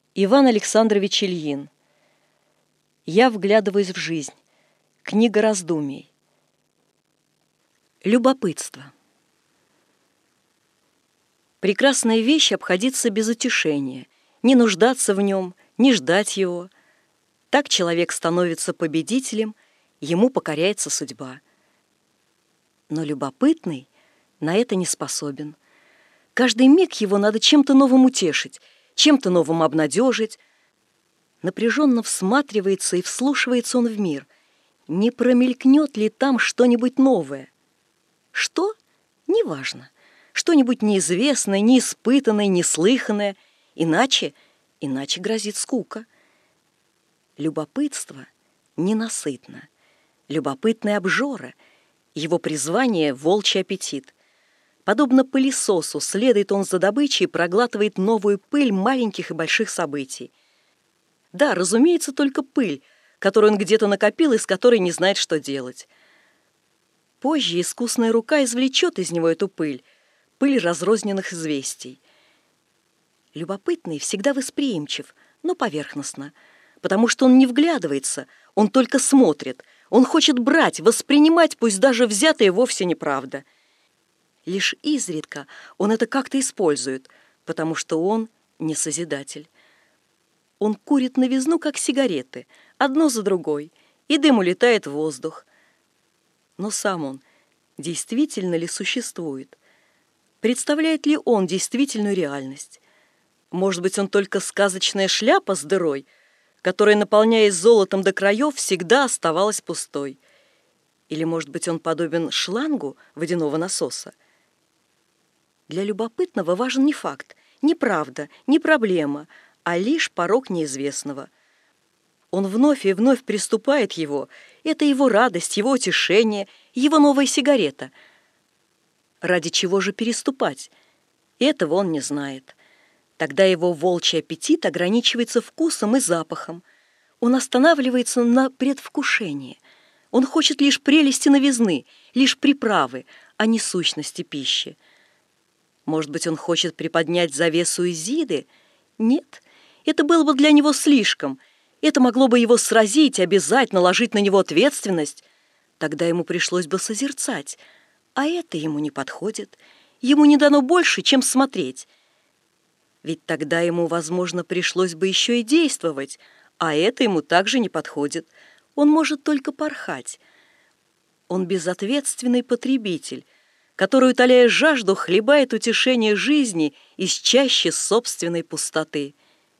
Иван Александрович Ильин. Я вглядываюсь в жизнь. Книга раздумий. Любопытство. Прекрасная вещь — обходиться без утешения, не нуждаться в нем, не ждать его. Так человек становится победителем, ему покоряется судьба. Но любопытный на это не способен. Каждый миг его надо чем-то новым утешить, чем-то новым обнадежить. Напряженно всматривается и вслушивается он в мир. Не промелькнет ли там что-нибудь новое? Что? Неважно. Что-нибудь неизвестное, неиспытанное, неслыханное. Иначе грозит скука. Любопытство ненасытно. Любопытный обжора. Его призвание — волчий аппетит. Подобно пылесосу, следует он за добычей и проглатывает новую пыль маленьких и больших событий. Да, разумеется, только пыль, которую он где-то накопил и с которой не знает, что делать. Позже искусная рука извлечет из него эту пыль разрозненных известий. Любопытный всегда восприимчив, но поверхностно, потому что он не вглядывается, он только смотрит, он хочет брать, воспринимать, пусть даже взятое вовсе неправда. Лишь изредка он это как-то использует, потому что он не созидатель. Он курит новизну, как сигареты, одну за другой, и дым улетает в воздух. Но сам он действительно ли существует? Представляет ли он действительную реальность? Может быть, он только сказочная шляпа с дырой, которая, наполняясь золотом до краев, всегда оставалась пустой? Или, может быть, он подобен шлангу водяного насоса? Для любопытного важен не факт, не правда, не проблема, а лишь порог неизвестного. Он вновь и вновь приступает его. Это его радость, его утешение, его новая сигарета. Ради чего же переступать? Этого он не знает. Тогда его волчий аппетит ограничивается вкусом и запахом. Он останавливается на предвкушении. Он хочет лишь прелести новизны, лишь приправы, а не сущности пищи. Может быть, он хочет приподнять завесу Изиды? Нет, это было бы для него слишком. Это могло бы его сразить, обязать, наложить на него ответственность. Тогда ему пришлось бы созерцать. А это ему не подходит. Ему не дано больше, чем смотреть. Ведь тогда ему, возможно, пришлось бы еще и действовать, а это ему также не подходит. Он может только порхать. Он безответственный потребитель, который, утоляя жажду, хлебает утешение жизни из чащи собственной пустоты.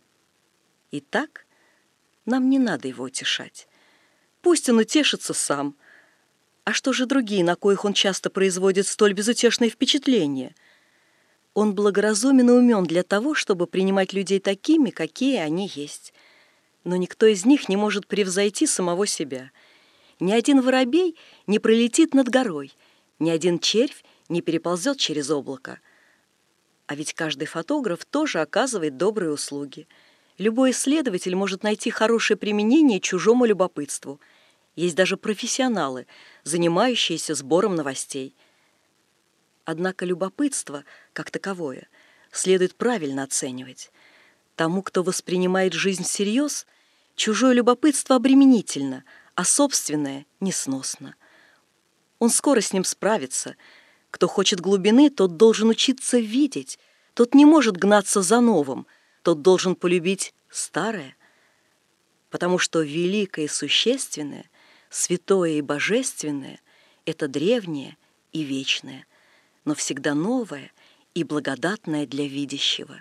Итак, нам не надо его утешать. Пусть он утешится сам. А что же другие, на коих он часто производит столь безутешные впечатления? Он благоразумен и умен для того, чтобы принимать людей такими, какие они есть. Но никто из них не может превзойти самого себя. Ни один воробей не пролетит над горой, ни один червь не переползет через облако. А ведь каждый фотограф тоже оказывает добрые услуги. Любой исследователь может найти хорошее применение чужому любопытству. Есть даже профессионалы, занимающиеся сбором новостей. Однако любопытство, как таковое, следует правильно оценивать. Тому, кто воспринимает жизнь всерьез, чужое любопытство обременительно, а собственное несносно. Он скоро с ним справится. Кто хочет глубины, тот должен учиться видеть, тот не может гнаться за новым, тот должен полюбить старое, потому что великое и существенное, святое и божественное — это древнее и вечное, но всегда новое и благодатное для видящего.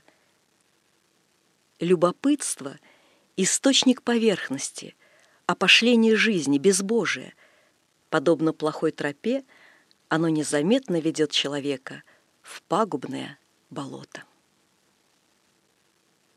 Любопытство — источник поверхности, опошление жизни, безбожие. Подобно плохой тропе, оно незаметно ведет человека в пагубное болото.